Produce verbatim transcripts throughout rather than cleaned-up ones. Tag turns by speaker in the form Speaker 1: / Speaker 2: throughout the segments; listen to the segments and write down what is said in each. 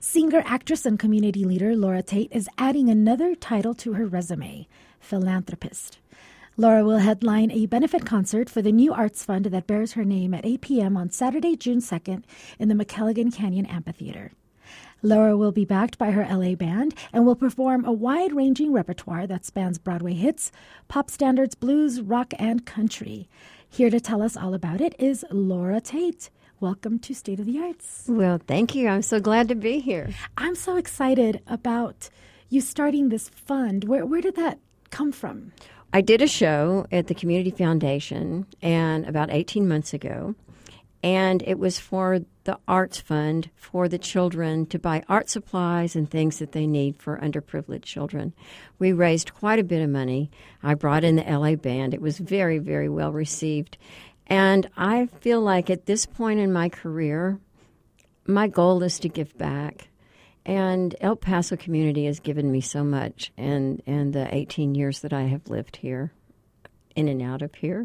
Speaker 1: Singer, actress, and community leader Laura Tate is adding another title to her resume, philanthropist. Laura will headline a benefit concert for the new arts fund that bears her name at eight p.m. on Saturday, June second in the McElligin Canyon Amphitheater. Laura will be backed by her L A band and will perform a wide-ranging repertoire that spans Broadway hits, pop standards, blues, rock, and country. Here to tell us all about it is Laura Tate. Welcome to State of the Arts.
Speaker 2: Well, thank you. I'm so glad to be here.
Speaker 1: I'm so excited about you starting this fund. Where where did that come from?
Speaker 2: I did a show at the Community Foundation and about eighteen months ago, and it was for the Arts Fund for the children to buy art supplies and things that they need for underprivileged children. We raised quite a bit of money. I brought in the L A band. It was very, very well received. And I feel like at this point in my career, my goal is to give back. And El Paso community has given me so much in, in the eighteen years that I have lived here, in and out of here.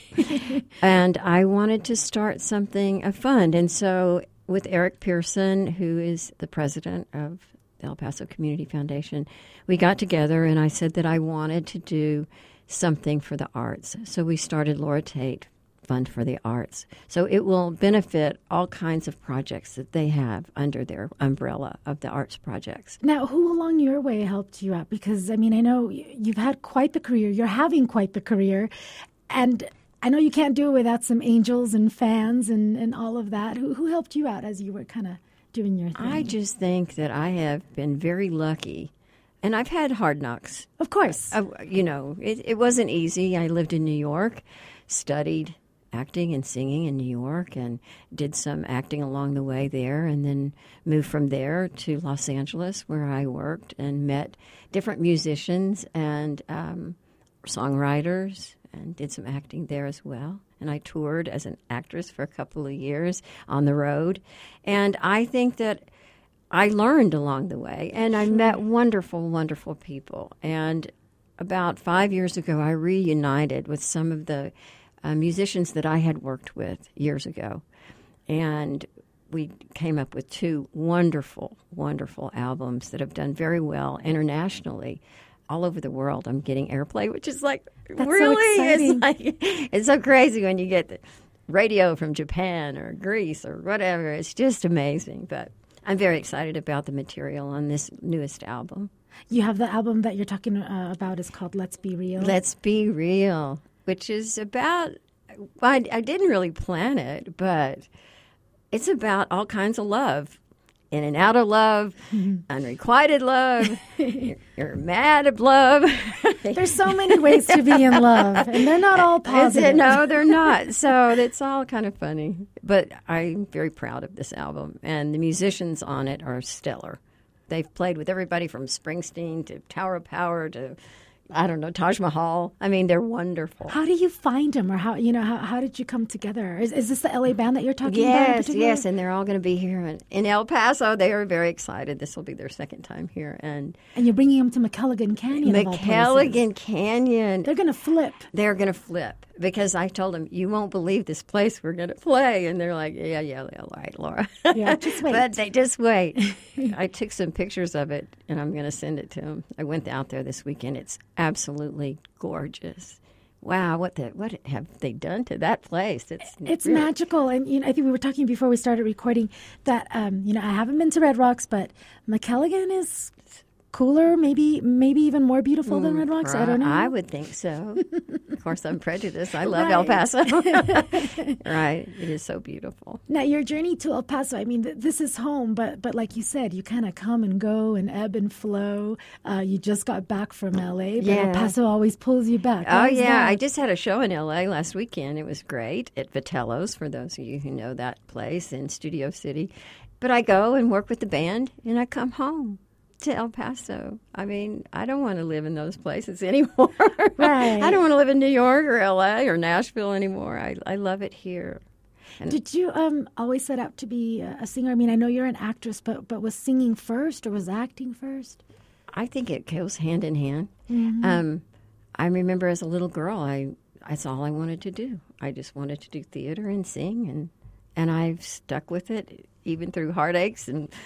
Speaker 2: And I wanted to start something, a fund. And so with Eric Pearson, who is the president of the El Paso Community Foundation, we got together and I said that I wanted to do something for the arts. So we started Laura Tate Fund for the Arts. So it will benefit all kinds of projects that they have under their umbrella of the arts projects.
Speaker 1: Now, who along your way helped you out? Because, I mean, I know you've had quite the career. You're having quite the career. And I know you can't do it without some angels and fans and, and all of that. Who, who helped you out as you were kind of doing your thing?
Speaker 2: I just think that I have been very lucky. And I've had hard knocks.
Speaker 1: Of course.
Speaker 2: Uh, you know, it, it wasn't easy. I lived in New York, studied acting and singing in New York, and did some acting along the way there, and then moved from there to Los Angeles, where I worked and met different musicians and um, songwriters, and did some acting there as well. And I toured as an actress for a couple of years on the road. And I think that I learned along the way, and I met wonderful, wonderful people. And about five years ago, I reunited with some of the Uh, musicians that I had worked with years ago. And we came up with two wonderful, wonderful albums that have done very well internationally all over the world. I'm getting airplay, which is like,
Speaker 1: That's
Speaker 2: really,
Speaker 1: so exciting.
Speaker 2: it's like, it's so crazy when you get the radio from Japan or Greece or whatever. It's just amazing. But I'm very excited about the material on this newest album.
Speaker 1: You have the album that you're talking uh, about is called Let's Be Real.
Speaker 2: Let's Be Real, which is about, well, I, I didn't really plan it, but it's about all kinds of love. In and out of love, unrequited love, you're, you're mad at love.
Speaker 1: There's so many ways to be in love, and they're not all positive.
Speaker 2: No, they're not. So it's all kind of funny. But I'm very proud of this album, and the musicians on it are stellar. They've played with everybody from Springsteen to Tower of Power to, I don't know, Taj Mahal. I mean, they're wonderful.
Speaker 1: How do you find them, or how you know how, how did you come together? Is, is this the L A band that you're talking
Speaker 2: yes,
Speaker 1: about? in particular?
Speaker 2: Yes, and they're all going to be here in, in El Paso. They are very excited. This will be their second time here, and
Speaker 1: and you're bringing them to McElligin Canyon. of all places.
Speaker 2: McElligin Canyon.
Speaker 1: They're going to flip.
Speaker 2: They're going to flip because I told them, you won't believe this place we're going to play, and they're like, yeah, yeah, yeah, all right, Laura.
Speaker 1: Yeah, just wait.
Speaker 2: But they just wait. I took some pictures of it, and I'm going to send it to them. I went out there this weekend. It's absolutely gorgeous. Wow, what the what have they done to that place? It's
Speaker 1: it's
Speaker 2: really
Speaker 1: magical, and you know, I think we were talking before we started recording that um, you know I haven't been to Red Rocks, but McElligin is cooler, maybe maybe even more beautiful than Red Rocks. I don't know.
Speaker 2: I would think so. Of course, I'm prejudiced. I love
Speaker 1: Right.
Speaker 2: El Paso. Right, it is so beautiful.
Speaker 1: Now, your journey to El Paso, I mean, th- this is home, but but like you said, you kind of come and go and ebb and flow. Uh, you just got back from L A, but
Speaker 2: Yeah.
Speaker 1: El Paso always pulls you back.
Speaker 2: Oh,
Speaker 1: Why is
Speaker 2: yeah.
Speaker 1: that?
Speaker 2: I just had a show in L A last weekend. It was great at Vitello's, for those of you who know that place in Studio City. But I go and work with the band, and I come home to El Paso. I mean, I don't want to live in those places anymore.
Speaker 1: Right.
Speaker 2: I don't want to live in New York or L A or Nashville anymore. I, I love it here. And
Speaker 1: Did you um, always set out to be a a singer? I mean, I know you're an actress, but but was singing first or was acting first?
Speaker 2: I think it goes hand in hand. Um, I remember as a little girl, I that's all I wanted to do. I just wanted to do theater and sing, and and I've stuck with it even through heartaches and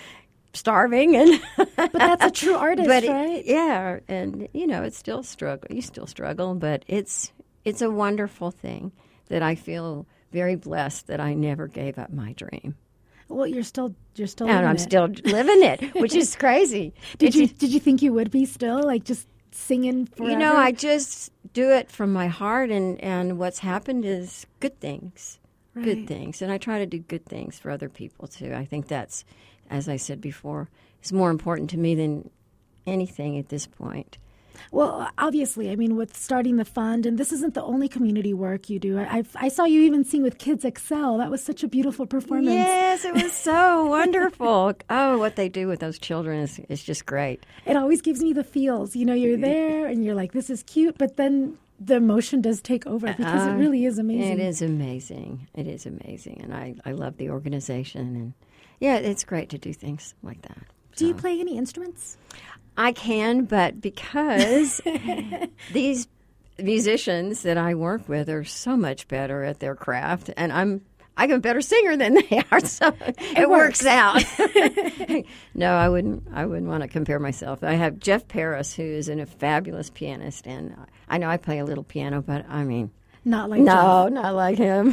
Speaker 2: starving, and
Speaker 1: but that's a true artist,
Speaker 2: but
Speaker 1: right?
Speaker 2: It, yeah, and you know, it's still struggle. You still struggle, but it's it's a wonderful thing that I feel very blessed that I never gave up my dream.
Speaker 1: Well, you're still you're still
Speaker 2: and
Speaker 1: living
Speaker 2: I'm
Speaker 1: it.
Speaker 2: still living it, which is crazy.
Speaker 1: Did
Speaker 2: it's
Speaker 1: you
Speaker 2: just,
Speaker 1: did you think you would be still like just singing forever?
Speaker 2: You know, I just do it from my heart, and and what's happened is good things.
Speaker 1: Right.
Speaker 2: Good things, and I try to do good things for other people too. I think that's, as I said before, is more important to me than anything at this point.
Speaker 1: Well, obviously, I mean, with starting the fund, and this isn't the only community work you do. I, I saw you even sing with Kids Excel. That was such a beautiful performance.
Speaker 2: Yes, it was so wonderful. Oh, what they do with those children is, is just great.
Speaker 1: It always gives me the feels. You know, you're there and you're like, this is cute, but then the emotion does take over because uh, it really is amazing.
Speaker 2: It is amazing. It is amazing. And I, I love the organization. And, yeah, it's great to do things like that.
Speaker 1: Do
Speaker 2: so.
Speaker 1: you play any instruments?
Speaker 2: I can, but because these musicians that I work with are so much better at their craft, and I'm I'm a better singer than they are, so it, it works. works out. No, I wouldn't. I wouldn't want to compare myself. I have Jeff Paris, who is a fabulous pianist, and I know I play a little piano, but I mean,
Speaker 1: not like
Speaker 2: no,
Speaker 1: Jeff.
Speaker 2: not like him.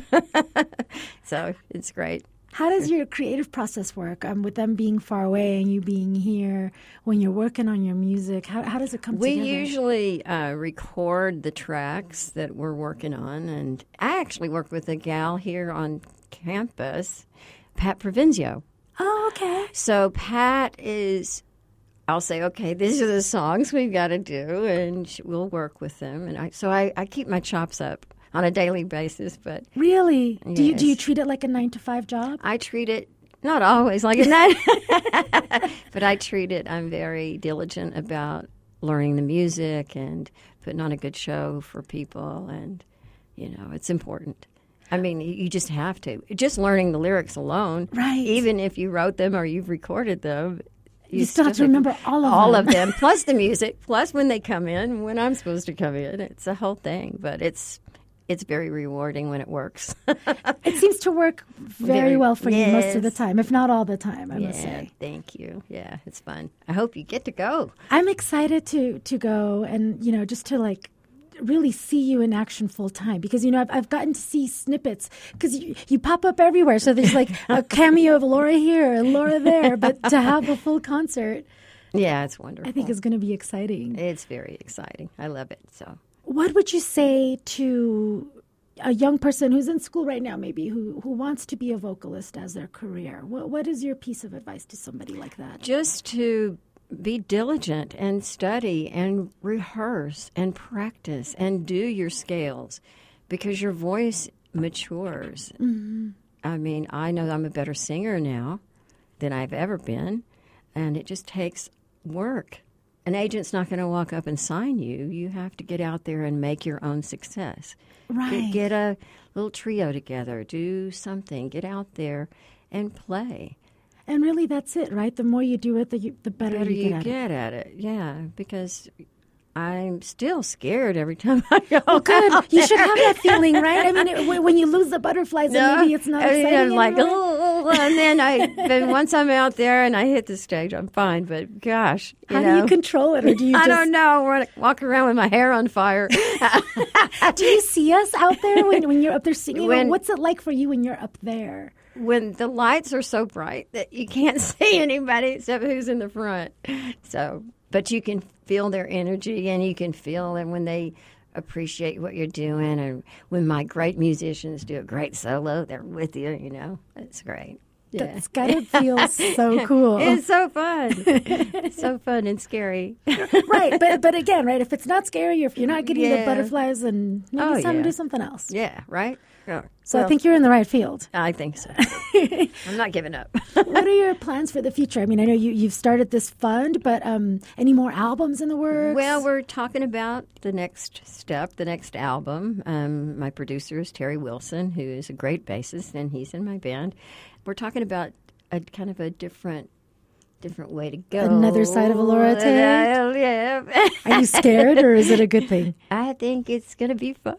Speaker 2: So it's great.
Speaker 1: How does your creative process work um, with them being far away and you being here when you're working on your music? How, how does it come
Speaker 2: we
Speaker 1: together?
Speaker 2: We usually uh, record the tracks that we're working on. And I actually work with a gal here on campus, Pat Provenzio.
Speaker 1: Oh, okay.
Speaker 2: So Pat is, I'll say, okay, these are the songs we've got to do, and we'll work with them. And I, so I, I keep my chops up on a daily basis, but
Speaker 1: really,
Speaker 2: yes.
Speaker 1: do you do you treat it like a nine to five job?
Speaker 2: I treat it not always like a nine, but I treat it. I'm very diligent about learning the music and putting on a good show for people, and you know, it's important. I mean, you just have to. Just learning the lyrics alone,
Speaker 1: right?
Speaker 2: Even if you wrote them or you've recorded them.
Speaker 1: You, you still have to remember all of
Speaker 2: all
Speaker 1: them.
Speaker 2: of them, plus the music, plus when they come in, when I'm supposed to come in. It's a whole thing, but it's. It's very rewarding when it works.
Speaker 1: It seems to work very, very well for
Speaker 2: yes.
Speaker 1: you most of the time, if not all the time, I
Speaker 2: yeah,
Speaker 1: must say.
Speaker 2: Thank you. Yeah, it's fun. I hope you get to go.
Speaker 1: I'm excited to to go and, you know, just to like really see you in action full time because, you know, I've, I've gotten to see snippets because you, you pop up everywhere. So there's like a cameo of Laura here and Laura there, but to have a full concert.
Speaker 2: Yeah, it's wonderful.
Speaker 1: I think it's going to be exciting.
Speaker 2: It's very exciting. I love it. So.
Speaker 1: What would you say to a young person who's in school right now, maybe, who, who wants to be a vocalist as their career? What, what is your piece of advice to somebody like that?
Speaker 2: Just to be diligent and study and rehearse and practice and do your scales because your voice matures.
Speaker 1: Mm-hmm.
Speaker 2: I mean, I know I'm a better singer now than I've ever been, and it just takes work. An agent's not going to walk up and sign you. You have to get out there and make your own success.
Speaker 1: Right.
Speaker 2: Get, get a little trio together. Do something. Get out there and play.
Speaker 1: And really, that's it, right? The more you do it, the, you, the better,
Speaker 2: better
Speaker 1: you get,
Speaker 2: you
Speaker 1: at,
Speaker 2: get
Speaker 1: it.
Speaker 2: at it. Yeah, because I'm still scared every time I go.
Speaker 1: Well, good.
Speaker 2: out
Speaker 1: You
Speaker 2: there.
Speaker 1: should have that feeling, right? I mean, it, when you lose the butterflies,
Speaker 2: No,
Speaker 1: then maybe it's not
Speaker 2: I mean,
Speaker 1: exciting
Speaker 2: I'm like,
Speaker 1: anymore.
Speaker 2: oh, and then I, then once I'm out there and I hit the stage, I'm fine. But gosh, you
Speaker 1: how
Speaker 2: know,
Speaker 1: do you control it, or do you?
Speaker 2: I
Speaker 1: just...
Speaker 2: don't know. Run, walk around with my hair on fire.
Speaker 1: Do you see us out there when, when you're up there singing?
Speaker 2: When-
Speaker 1: or what's it like for you when you're up there?
Speaker 2: When the lights are so bright that you can't see anybody except who's in the front. So, but you can feel their energy, and you can feel them when they appreciate what you're doing, and when my great musicians do a great solo, they're with you. You know, it's great. Yeah.
Speaker 1: That's gotta feel so cool.
Speaker 2: It's so fun. It's so fun and scary.
Speaker 1: Right, but but again, right? If it's not scary, or if you're not getting
Speaker 2: Yeah.
Speaker 1: the butterflies, then maybe
Speaker 2: Oh,
Speaker 1: it's time
Speaker 2: yeah.
Speaker 1: to do something else.
Speaker 2: Yeah, right? Yeah.
Speaker 1: So
Speaker 2: Well,
Speaker 1: I think you're in the right field.
Speaker 2: I think so. I'm not giving up.
Speaker 1: What are your plans for the future? I mean, I know you, you've started this fund, but um, any more albums in the works?
Speaker 2: Well, we're talking about the next step, the next album. Um, my producer is Terry Wilson, who is a great bassist, and he's in my band. We're talking about a kind of a different different way to go.
Speaker 1: Another side of Laura Tate?
Speaker 2: Uh, yeah.
Speaker 1: Are you scared, or is it a good thing?
Speaker 2: I think it's going to be fun.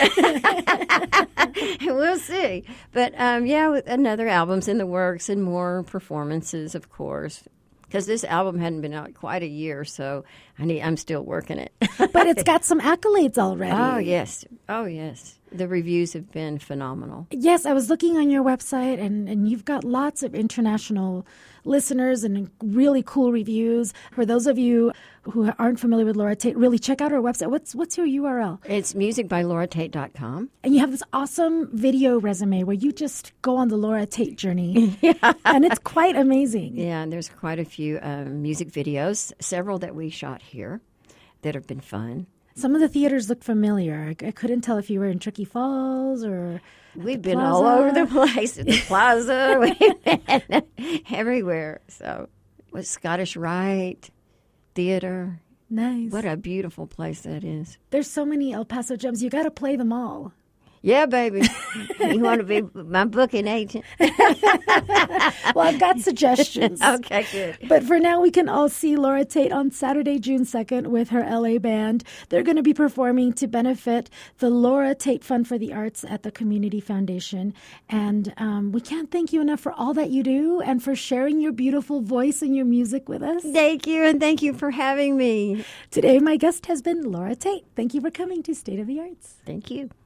Speaker 2: We'll see. But, um, yeah, with another album's in the works and more performances, of course. because this album hadn't been out quite a year, so I need, I'm still working it.
Speaker 1: But it's got some accolades already.
Speaker 2: Oh, yes. Oh, yes. The reviews have been phenomenal.
Speaker 1: Yes, I was looking on your website, and, and you've got lots of international listeners and really cool reviews. For those of you who aren't familiar with Laura Tate, really check out her website. What's what's your U R L?
Speaker 2: It's music by laura tate dot com.
Speaker 1: And you have this awesome video resume where you just go on the Laura Tate journey. Yeah. And it's quite amazing.
Speaker 2: Yeah, and there's quite a few um, music videos, several that we shot here that have been fun.
Speaker 1: Some of the theaters look familiar. I, I couldn't tell if you were in Truckee Falls or
Speaker 2: We've been
Speaker 1: Plaza.
Speaker 2: all over the place, at the plaza, we've been everywhere. So, with Scottish Rite Theater.
Speaker 1: Nice.
Speaker 2: What a beautiful place that is.
Speaker 1: There's so many El Paso gems. You got to play them all.
Speaker 2: Yeah, baby. You want to be my booking agent?
Speaker 1: Well, I've got suggestions.
Speaker 2: Okay, good.
Speaker 1: But for now, we can all see Laura Tate on Saturday, June second with her L A band. They're going to be performing to benefit the Laura Tate Fund for the Arts at the Community Foundation. And um, we can't thank you enough for all that you do and for sharing your beautiful voice and your music with us.
Speaker 2: Thank you, and thank you for having me.
Speaker 1: Today, my guest has been Laura Tate. Thank you for coming to State of the Arts.
Speaker 2: Thank you.